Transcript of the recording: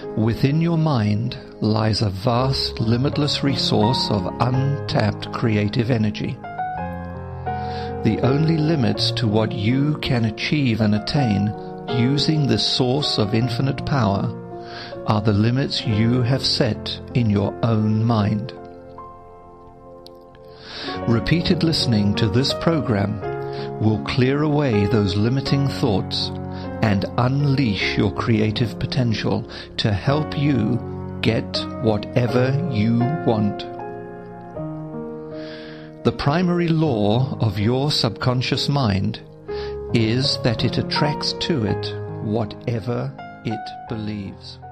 Within your mind lies a vast, limitless resource of untapped creative energy. The only limits to what you can achieve and attain using this source of infinite power are the limits you have set in your own mind. Repeated listening to this program will clear away those limiting thoughts and unleash your creative potential to help you get whatever you want. The primary law of your subconscious mind is that it attracts to it whatever it believes.